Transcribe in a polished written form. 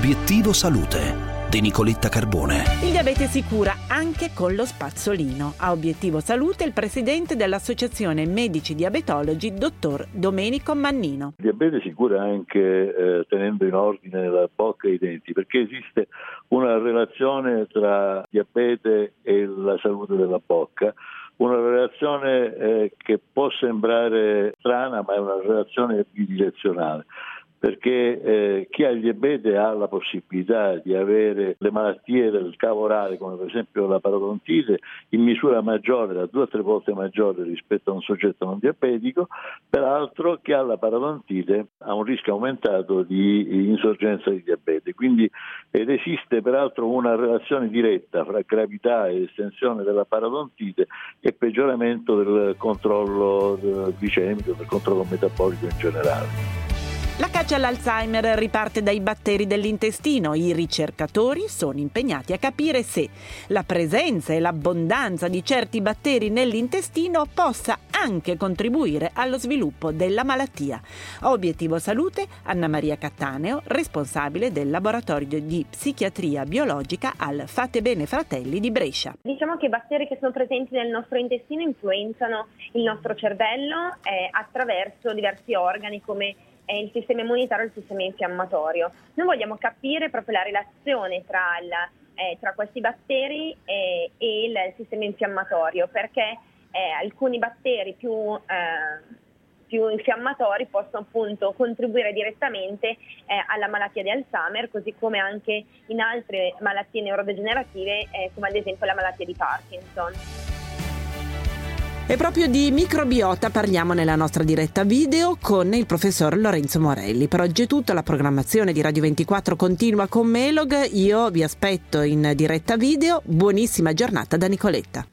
Obiettivo Salute di Nicoletta Carbone. Il diabete si cura anche con lo spazzolino. A Obiettivo Salute il presidente dell'Associazione Medici Diabetologi, dottor Domenico Mannino. Il diabete si cura anche tenendo in ordine la bocca e i denti, perché esiste una relazione tra diabete e la salute della bocca. Una relazione che può sembrare strana, ma è una relazione bidirezionale, perché chi ha il diabete ha la possibilità di avere le malattie del cavo orale, come per esempio la parodontite, in misura maggiore, da 2 a 3 volte maggiore rispetto a un soggetto non diabetico. Peraltro chi ha la parodontite ha un rischio aumentato di insorgenza di diabete, ed esiste peraltro una relazione diretta fra gravità e estensione della parodontite e peggioramento del controllo glicemico, del controllo metabolico in generale. La caccia all'Alzheimer riparte dai batteri dell'intestino. I ricercatori sono impegnati a capire se la presenza e l'abbondanza di certi batteri nell'intestino possa anche contribuire allo sviluppo della malattia. A Obiettivo Salute, Anna Maria Cattaneo, responsabile del laboratorio di psichiatria biologica al Fate Bene Fratelli di Brescia. Diciamo che i batteri che sono presenti nel nostro intestino influenzano il nostro cervello attraverso diversi organi come il sistema immunitario e il sistema infiammatorio. Noi vogliamo capire proprio la relazione tra questi batteri e il sistema infiammatorio, perché alcuni batteri più infiammatori possono appunto contribuire direttamente alla malattia di Alzheimer, così come anche in altre malattie neurodegenerative come ad esempio la malattia di Parkinson. E proprio di microbiota parliamo nella nostra diretta video con il professor Lorenzo Morelli. Per oggi è tutto, la programmazione di Radio 24 continua con Melog. Io vi aspetto in diretta video. Buonissima giornata da Nicoletta.